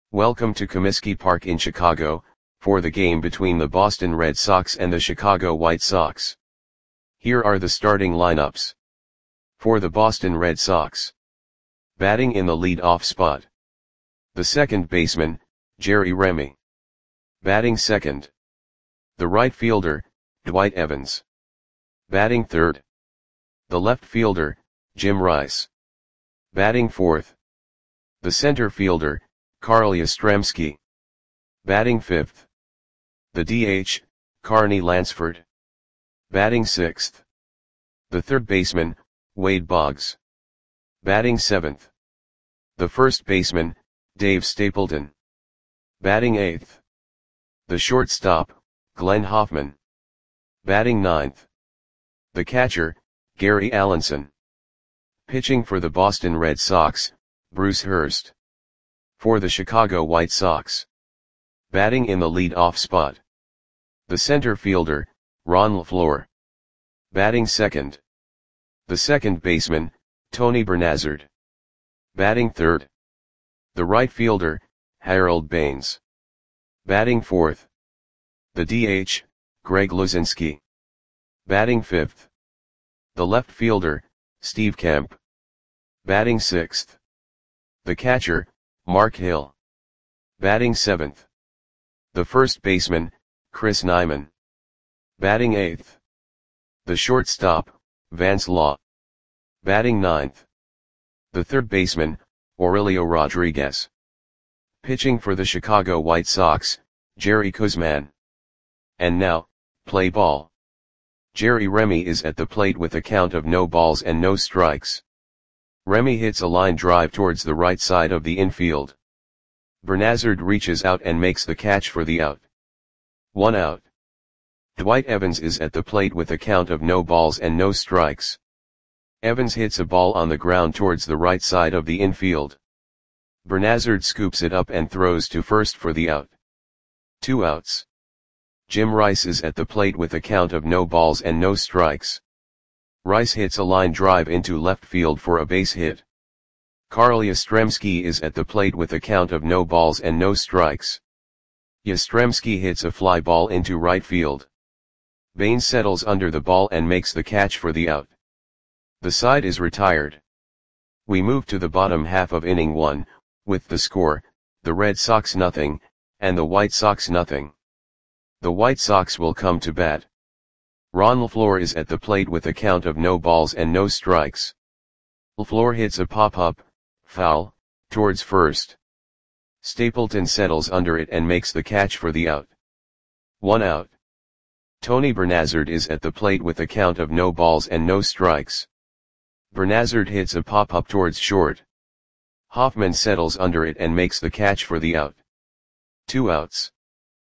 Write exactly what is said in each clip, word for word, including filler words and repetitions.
Welcome to Comiskey Park in Chicago, for the game between the Boston Red Sox and the Chicago White Sox. Here are the starting lineups. For the Boston Red Sox. Batting in the lead-off spot. The second baseman, Jerry Remy. Batting second. The right fielder, Dwight Evans. Batting third. The left fielder, Jim Rice. Batting fourth. The center fielder, Carl Yastrzemski. Batting fifth. The D H, Carney Lansford. Batting sixth. The third baseman, Wade Boggs. Batting seventh. The first baseman, Dave Stapleton. Batting eighth. The shortstop, Glenn Hoffman. Batting ninth. The catcher, Gary Allenson. Pitching for the Boston Red Sox, Bruce Hurst. For the Chicago White Sox. Batting in the lead-off spot. The center fielder, Ron LeFlore. Batting second. The second baseman, Tony Bernazard. Batting third. The right fielder, Harold Baines. Batting fourth. The D H, Greg Luzinski. Batting fifth. The left fielder, Steve Kemp. Batting sixth. The catcher, Mark Hill. Batting seventh. The first baseman, Chris Nyman. Batting eighth. The shortstop, Vance Law. Batting ninth. The third baseman, Aurelio Rodriguez. Pitching for the Chicago White Sox, Jerry Koosman. And now, play ball. Jerry Remy is at the plate with a count of no balls and no strikes. Remy hits a line drive towards the right side of the infield. Bernazard reaches out and makes the catch for the out. One out. Dwight Evans is at the plate with a count of no balls and no strikes. Evans hits a ball on the ground towards the right side of the infield. Bernazard scoops it up and throws to first for the out. Two outs. Jim Rice is at the plate with a count of no balls and no strikes. Rice hits a line drive into left field for a base hit. Carl Yastrzemski is at the plate with a count of no balls and no strikes. Yastrzemski hits a fly ball into right field. Baines settles under the ball and makes the catch for the out. The side is retired. We move to the bottom half of inning one, with the score, the Red Sox nothing, and the White Sox nothing. The White Sox will come to bat. Ron LeFlore is at the plate with a count of no balls and no strikes. LeFlore hits a pop-up, foul, towards first. Stapleton settles under it and makes the catch for the out. One out. Tony Bernazard is at the plate with a count of no balls and no strikes. Bernazard hits a pop-up towards short. Hoffman settles under it and makes the catch for the out. Two outs.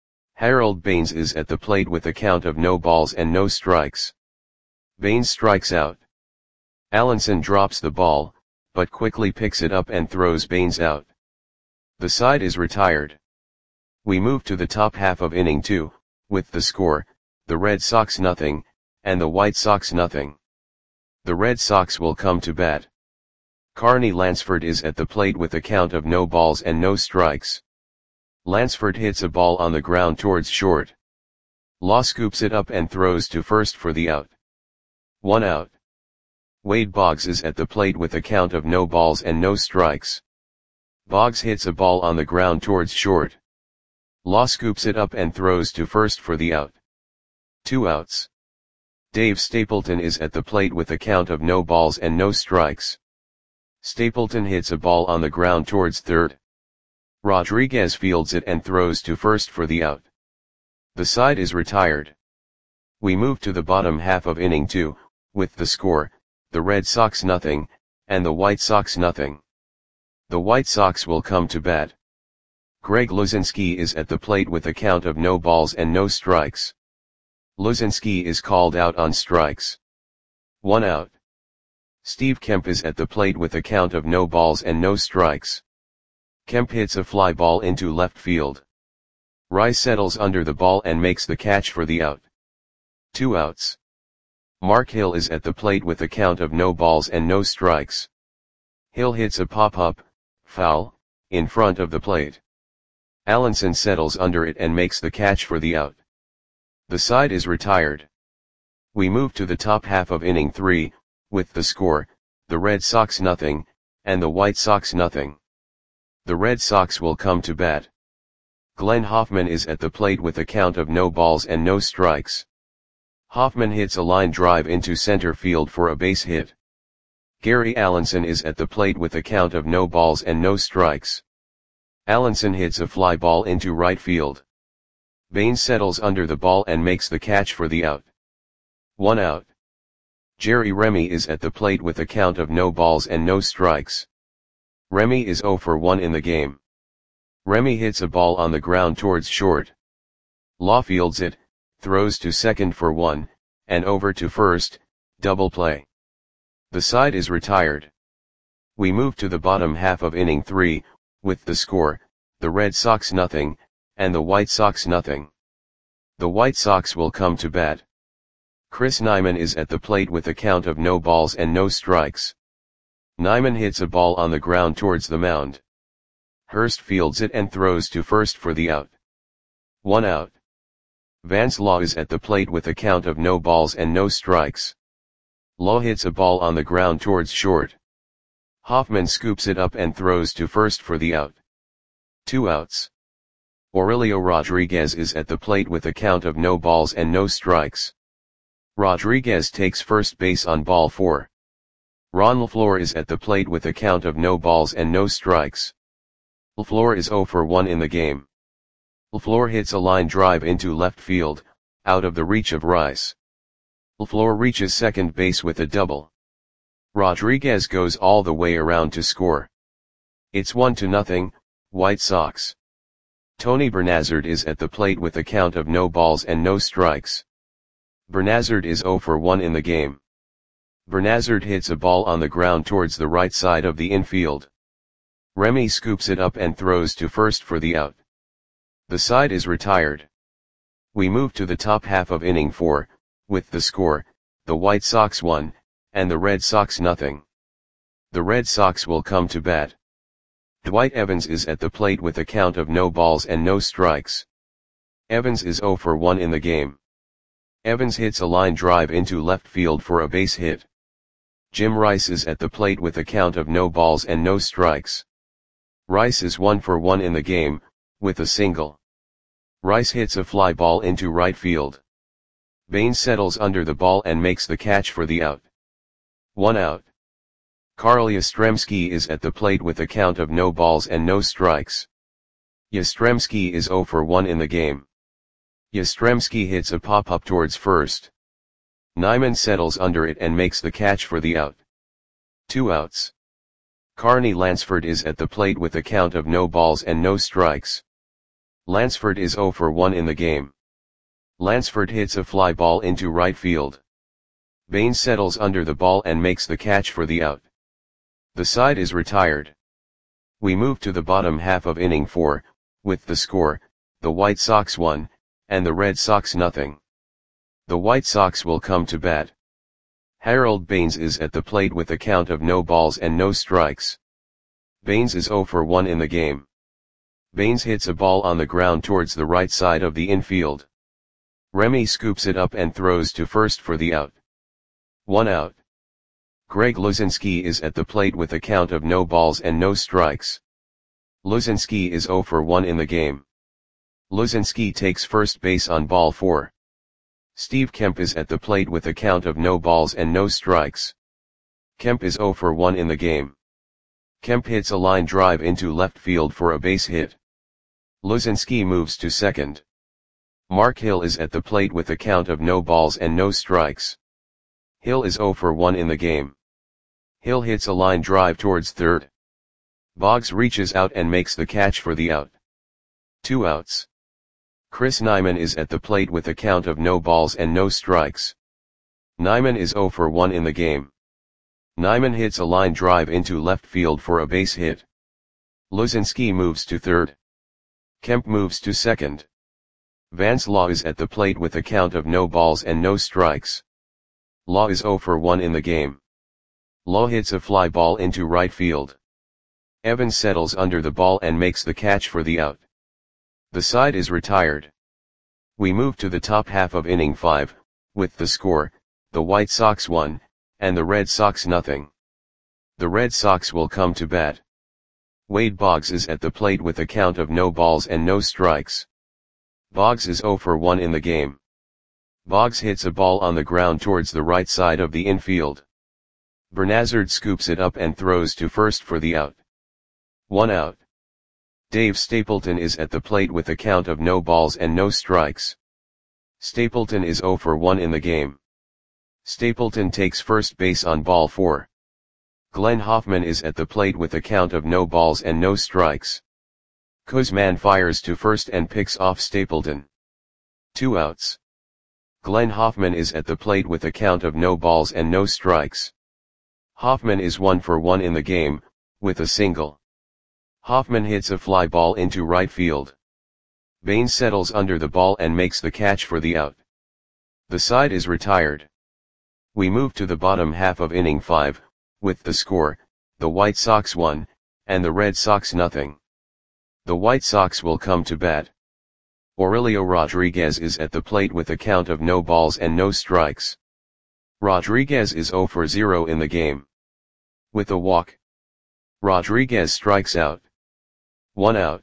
Harold Baines is at the plate with a count of no balls and no strikes. Baines strikes out. Allenson drops the ball, but quickly picks it up and throws Baines out. The side is retired. We move to the top half of inning two, with the score, the Red Sox nothing, and the White Sox nothing. The Red Sox will come to bat. Carney Lansford is at the plate with a count of no balls and no strikes. Lansford hits a ball on the ground towards short. Law scoops it up and throws to first for the out. One out. Wade Boggs is at the plate with a count of no balls and no strikes. Boggs hits a ball on the ground towards short. Law scoops it up and throws to first for the out. Two outs. Dave Stapleton is at the plate with a count of no balls and no strikes. Stapleton hits a ball on the ground towards third. Rodriguez fields it and throws to first for the out. The side is retired. We move to the bottom half of inning two, with the score, the Red Sox nothing, and the White Sox nothing. The White Sox will come to bat. Greg Luzinski is at the plate with a count of no balls and no strikes. Luzinski is called out on strikes. One out. Steve Kemp is at the plate with a count of no balls and no strikes. Kemp hits a fly ball into left field. Rice settles under the ball and makes the catch for the out. Two outs. Mark Hill is at the plate with a count of no balls and no strikes. Hill hits a pop-up, foul, in front of the plate. Allenson settles under it and makes the catch for the out. The side is retired. We move to the top half of inning three, with the score, the Red Sox nothing, and the White Sox nothing. The Red Sox will come to bat. Glenn Hoffman is at the plate with a count of no balls and no strikes. Hoffman hits a line drive into center field for a base hit. Gary Allenson is at the plate with a count of no balls and no strikes. Allenson hits a fly ball into right field. Baines settles under the ball and makes the catch for the out. One out. Jerry Remy is at the plate with a count of no balls and no strikes. Remy is oh for one in the game. Remy hits a ball on the ground towards short. Law fields it, throws to second for one, and over to first, double play. The side is retired. We move to the bottom half of inning three, with the score, the Red Sox nothing, and the White Sox nothing. The White Sox will come to bat. Chris Nyman is at the plate with a count of no balls and no strikes. Nyman hits a ball on the ground towards the mound. Hurst fields it and throws to first for the out. One out. Vance Law is at the plate with a count of no balls and no strikes. Law hits a ball on the ground towards short. Hoffman scoops it up and throws to first for the out. Two outs. Aurelio Rodriguez is at the plate with a count of no balls and no strikes. Rodriguez takes first base on ball four. Ron LaFleur is at the plate with a count of no balls and no strikes. LaFleur is oh for one in the game. LaFleur hits a line drive into left field, out of the reach of Rice. LaFleur reaches second base with a double. Rodriguez goes all the way around to score. It's one to nothing, White Sox. Tony Bernazard is at the plate with a count of no balls and no strikes. Bernazard is oh for one in the game. Bernazard hits a ball on the ground towards the right side of the infield. Remy scoops it up and throws to first for the out. The side is retired. We move to the top half of inning four, with the score, the White Sox one, and the Red Sox nothing. The Red Sox will come to bat. Dwight Evans is at the plate with a count of no balls and no strikes. Evans is oh for one in the game. Evans hits a line drive into left field for a base hit. Jim Rice is at the plate with a count of no balls and no strikes. Rice is one for one in the game, with a single. Rice hits a fly ball into right field. Baines settles under the ball and makes the catch for the out. One out. Carl Yastrzemski is at the plate with a count of no balls and no strikes. Yastrzemski is oh for one in the game. Yastrzemski hits a pop-up towards first. Nyman settles under it and makes the catch for the out. Two outs. Carney Lansford is at the plate with a count of no balls and no strikes. Lansford is oh for one in the game. Lansford hits a fly ball into right field. Baines settles under the ball and makes the catch for the out. The side is retired. We move to the bottom half of inning four, with the score, the White Sox one, and the Red Sox nothing. The White Sox will come to bat. Harold Baines is at the plate with a count of no balls and no strikes. Baines is oh for one in the game. Baines hits a ball on the ground towards the right side of the infield. Remy scoops it up and throws to first for the out. One out. Greg Luzinski is at the plate with a count of no balls and no strikes. Luzinski is oh for one in the game. Luzinski takes first base on ball four. Steve Kemp is at the plate with a count of no balls and no strikes. Kemp is oh for one in the game. Kemp hits a line drive into left field for a base hit. Luzinski moves to second. Mark Hill is at the plate with a count of no balls and no strikes. Hill is oh for one in the game. Hill hits a line drive towards third. Boggs reaches out and makes the catch for the out. Two outs. Chris Nyman is at the plate with a count of no balls and no strikes. Nyman is oh for one in the game. Nyman hits a line drive into left field for a base hit. Luzinski moves to third. Kemp moves to second. Vance Law is at the plate with a count of no balls and no strikes. Law is oh for one in the game. Law hits a fly ball into right field. Evans settles under the ball and makes the catch for the out. The side is retired. We move to the top half of inning five, with the score, the White Sox one, and the Red Sox nothing. The Red Sox will come to bat. Wade Boggs is at the plate with a count of no balls and no strikes. Boggs is oh for one in the game. Boggs hits a ball on the ground towards the right side of the infield. Bernazard scoops it up and throws to first for the out. One out. Dave Stapleton is at the plate with a count of no balls and no strikes. Stapleton is oh for one in the game. Stapleton takes first base on ball four. Glenn Hoffman is at the plate with a count of no balls and no strikes. Kuzman fires to first and picks off Stapleton. Two outs. Glenn Hoffman is at the plate with a count of no balls and no strikes. Hoffman is one for one in the game, with a single. Hoffman hits a fly ball into right field. Baines settles under the ball and makes the catch for the out. The side is retired. We move to the bottom half of inning five, with the score, the White Sox one, and the Red Sox nothing. The White Sox will come to bat. Aurelio Rodriguez is at the plate with a count of no balls and no strikes. Rodriguez is oh for zero in the game. With a walk, Rodriguez strikes out. One out.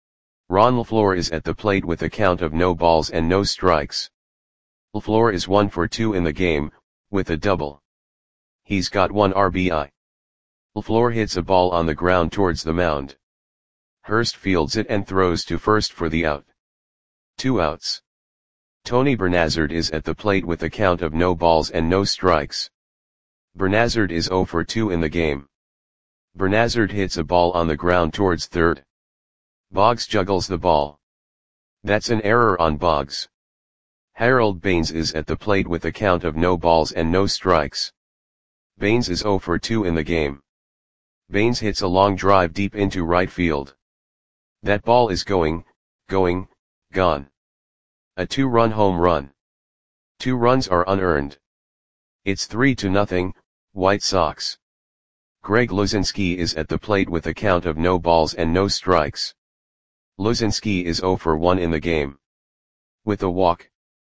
Ron LaFleur is at the plate with a count of no balls and no strikes. LaFleur is one for two in the game, with a double. He's got one R B I. LaFleur hits a ball on the ground towards the mound. Hurst fields it and throws to first for the out. Two outs. Tony Bernazard is at the plate with a count of no balls and no strikes. Bernazard is oh for two in the game. Bernazard hits a ball on the ground towards third. Boggs juggles the ball. That's an error on Boggs. Harold Baines is at the plate with a count of no balls and no strikes. Baines is oh for two in the game. Baines hits a long drive deep into right field. That ball is going, going, gone. A two-run home run. Two runs are unearned. It's three to nothing, White Sox. Greg Luzinski is at the plate with a count of no balls and no strikes. Luzinski is oh for one in the game. With a walk,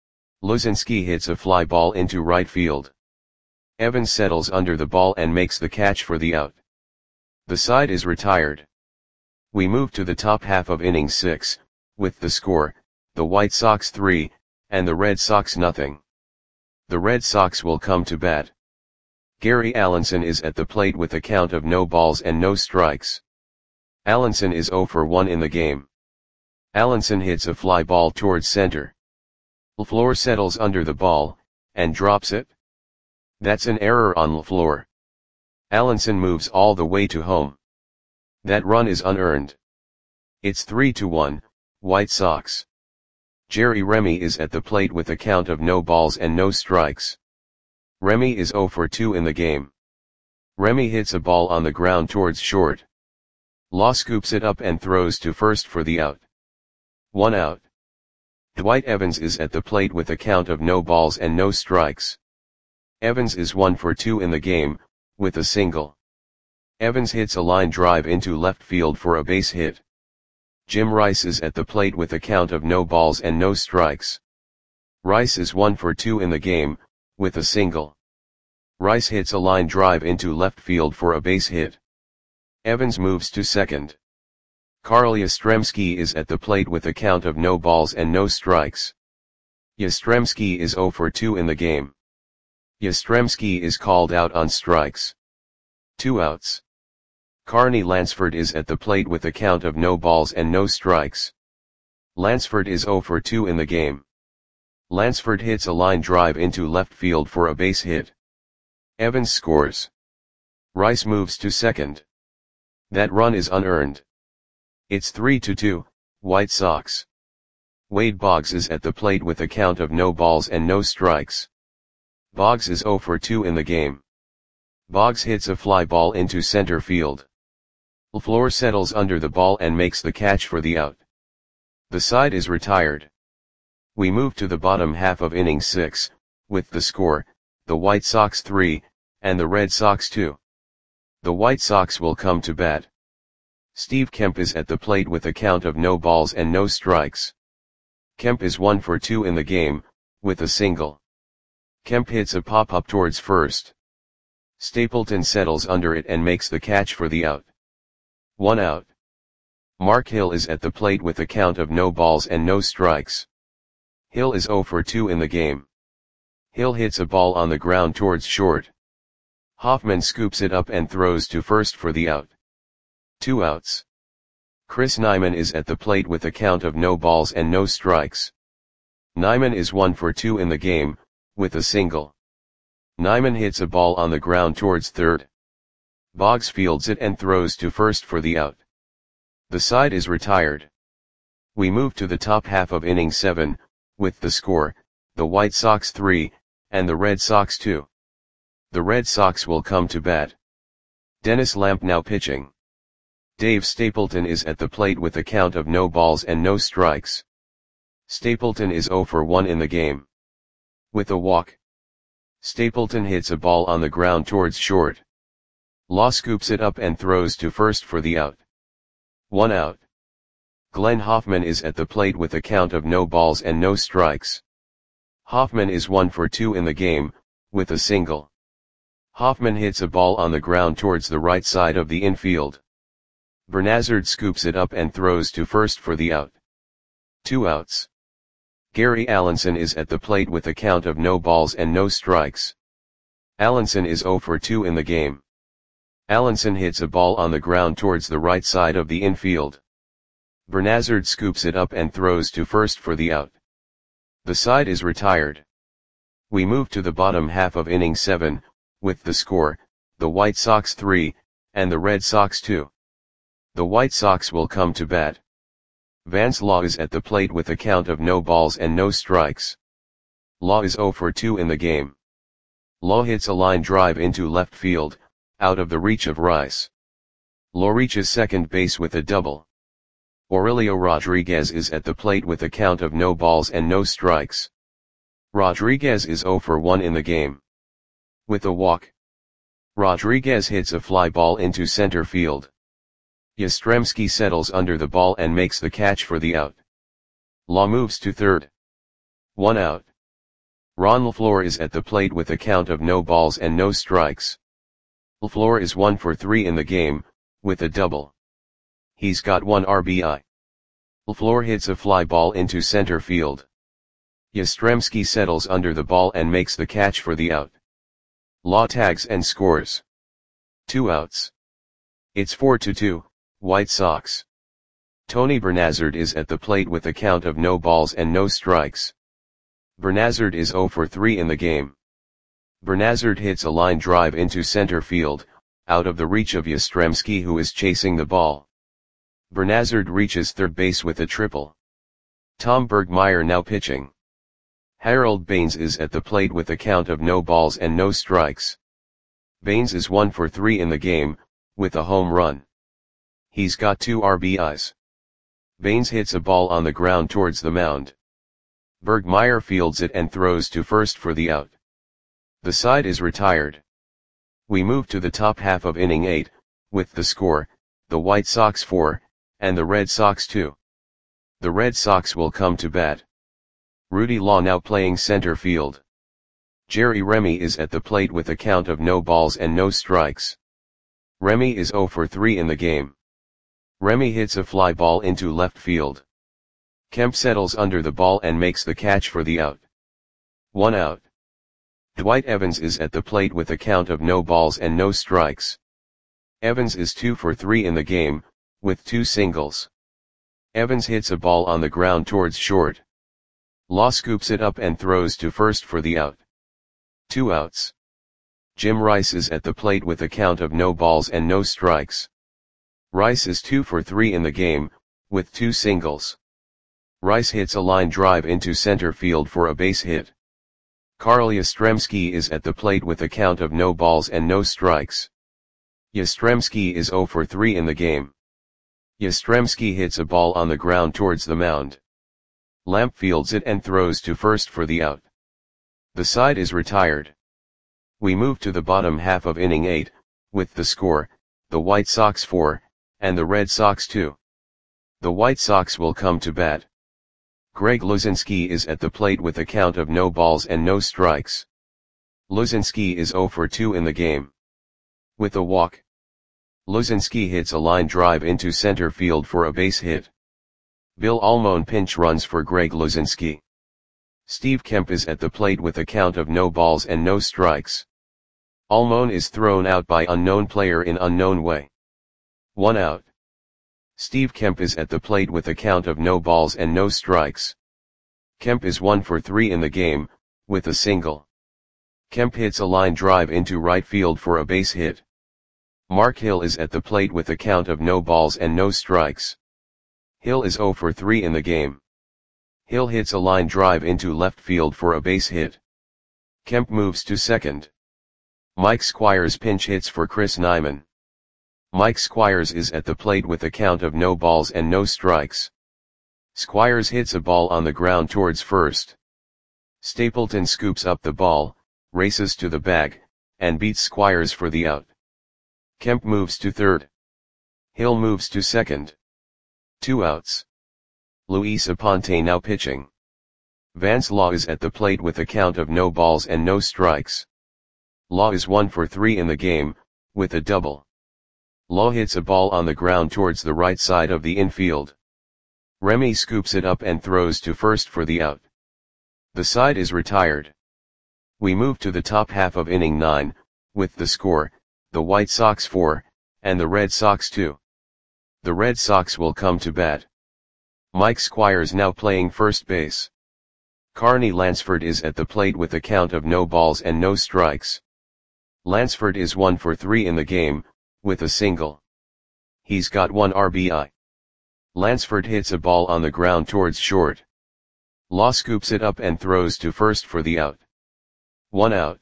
Luzinski hits a fly ball into right field. Evans settles under the ball and makes the catch for the out. The side is retired. We move to the top half of inning six, with the score, the White Sox three, and the Red Sox nothing. The Red Sox will come to bat. Gary Allenson is at the plate with a count of no balls and no strikes. Allenson is oh for one in the game. Allenson hits a fly ball towards center. LaFleur settles under the ball, and drops it. That's an error on LaFleur. Allenson moves all the way to home. That run is unearned. It's three to one, White Sox. Jerry Remy is at the plate with a count of no balls and no strikes. Remy is oh for two in the game. Remy hits a ball on the ground towards short. Law scoops it up and throws to first for the out. One out. Dwight Evans is at the plate with a count of no balls and no strikes. Evans is one for two in the game, with a single. Evans hits a line drive into left field for a base hit. Jim Rice is at the plate with a count of no balls and no strikes. Rice is one for two in the game, with a single. Rice hits a line drive into left field for a base hit. Evans moves to second. Carl Yastrzemski is at the plate with a count of no balls and no strikes. Yastrzemski is oh for two in the game. Yastrzemski is called out on strikes. Two outs. Carney Lansford is at the plate with a count of no balls and no strikes. Lansford is oh for two in the game. Lansford hits a line drive into left field for a base hit. Evans scores. Rice moves to second. That run is unearned. It's three to two, White Sox. Wade Boggs is at the plate with a count of no balls and no strikes. Boggs is oh for two in the game. Boggs hits a fly ball into center field. LaFleur settles under the ball and makes the catch for the out. The side is retired. We move to the bottom half of inning six, with the score, the White Sox three, and the Red Sox two. The White Sox will come to bat. Steve Kemp is at the plate with a count of no balls and no strikes. Kemp is one for two in the game, with a single. Kemp hits a pop-up towards first. Stapleton settles under it and makes the catch for the out. One out. Mark Hill is at the plate with a count of no balls and no strikes. Hill is zero for two in the game. Hill hits a ball on the ground towards short. Hoffman scoops it up and throws to first for the out. Two outs. Chris Nyman is at the plate with a count of no balls and no strikes. Nyman is one for two in the game, with a single. Nyman hits a ball on the ground towards third. Boggs fields it and throws to first for the out. The side is retired. We move to the top half of inning seven, with the score, the White Sox three, and the Red Sox two. The Red Sox will come to bat. Dennis Lamp now pitching. Dave Stapleton is at the plate with a count of no balls and no strikes. Stapleton is zero for one in the game. With a walk. Stapleton hits a ball on the ground towards short. Law scoops it up and throws to first for the out. One out. Glenn Hoffman is at the plate with a count of no balls and no strikes. Hoffman is one for two in the game, with a single. Hoffman hits a ball on the ground towards the right side of the infield. Bernazard scoops it up and throws to first for the out. Two outs. Gary Allenson is at the plate with a count of no balls and no strikes. Allenson is zero for two in the game. Allenson hits a ball on the ground towards the right side of the infield. Bernazard scoops it up and throws to first for the out. The side is retired. We move to the bottom half of inning seven, with the score, the White Sox three, and the Red Sox two. The White Sox will come to bat. Vance Law is at the plate with a count of no balls and no strikes. Law is zero for two in the game. Law hits a line drive into left field, out of the reach of Rice. Law reaches second base with a double. Aurelio Rodriguez is at the plate with a count of no balls and no strikes. Rodriguez is zero for one in the game. With a walk. Rodriguez hits a fly ball into center field. Yastrzemski settles under the ball and makes the catch for the out. Law moves to third. One out. Ron LaFleur is at the plate with a count of no balls and no strikes. LaFleur is one for three in the game, with a double. He's got one R B I. LaFleur hits a fly ball into center field. Yastrzemski settles under the ball and makes the catch for the out. Law tags and scores. Two outs. It's four to two, White Sox. Tony Bernazard is at the plate with a count of no balls and no strikes. Bernazard is zero for three in the game. Bernazard hits a line drive into center field, out of the reach of Yastrzemski, who is chasing the ball. Bernazard reaches third base with a triple. Tom Bergmeyer now pitching. Harold Baines is at the plate with a count of no balls and no strikes. Baines is one for three in the game, with a home run. He's got two R B Is. Baines hits a ball on the ground towards the mound. Bergmeyer fields it and throws to first for the out. The side is retired. We move to the top half of inning eight, with the score, the White Sox four, and the Red Sox two. The Red Sox will come to bat. Rudy Law now playing center field. Jerry Remy is at the plate with a count of no balls and no strikes. Remy is zero for three in the game. Remy hits a fly ball into left field. Kemp settles under the ball and makes the catch for the out. One out. Dwight Evans is at the plate with a count of no balls and no strikes. Evans is two for three in the game, with two singles. Evans hits a ball on the ground towards short. Law scoops it up and throws to first for the out. Two outs. Jim Rice is at the plate with a count of no balls and no strikes. Rice is two for three in the game, with two singles. Rice hits a line drive into center field for a base hit. Carl Yastrzemski is at the plate with a count of no balls and no strikes. Yastrzemski is zero for three in the game. Yastrzemski hits a ball on the ground towards the mound. Lamp fields it and throws to first for the out. The side is retired. We move to the bottom half of inning eight, with the score, the White Sox four, and the Red Sox two. The White Sox will come to bat. Greg Luzinski is at the plate with a count of no balls and no strikes. Luzinski is zero for two in the game. With a walk, Luzinski hits a line drive into center field for a base hit. Bill Almon pinch runs for Greg Luzinski. Steve Kemp is at the plate with a count of no balls and no strikes. Almon is thrown out by unknown player in unknown way. One out. Steve Kemp is at the plate with a count of no balls and no strikes. Kemp is one for three in the game, with a single. Kemp hits a line drive into right field for a base hit. Mark Hill is at the plate with a count of no balls and no strikes. Hill is zero for three in the game. Hill hits a line drive into left field for a base hit. Kemp moves to second. Mike Squires pinch hits for Chris Nyman. Mike Squires is at the plate with a count of no balls and no strikes. Squires hits a ball on the ground towards first. Stapleton scoops up the ball, races to the bag, and beats Squires for the out. Kemp moves to third. Hill moves to second. Two outs. Luis Aponte now pitching. Vance Law is at the plate with a count of no balls and no strikes. Law is one for three in the game, with a double. Law hits a ball on the ground towards the right side of the infield. Remy scoops it up and throws to first for the out. The side is retired. We move to the top half of inning nine, with the score, the White Sox four, and the Red Sox two. The Red Sox will come to bat. Mike Squires now playing first base. Carney Lansford is at the plate with a count of no balls and no strikes. Lansford is one for three in the game, with a single. He's got one R B I. Lansford hits a ball on the ground towards short. Law scoops it up and throws to first for the out. One out.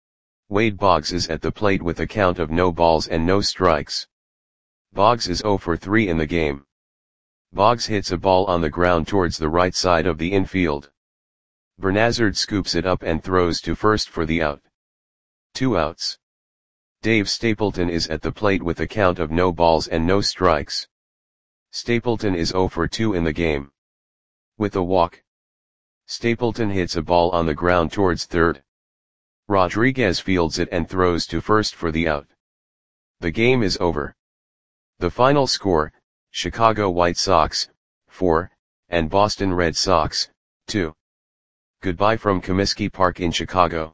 Wade Boggs is at the plate with a count of no balls and no strikes. Boggs is zero for three in the game. Boggs hits a ball on the ground towards the right side of the infield. Bernazard scoops it up and throws to first for the out. Two outs. Dave Stapleton is at the plate with a count of no balls and no strikes. Stapleton is zero for two in the game. With a walk, Stapleton hits a ball on the ground towards third. Rodriguez fields it and throws to first for the out. The game is over. The final score, Chicago White Sox, four, and Boston Red Sox, two. Goodbye from Comiskey Park in Chicago.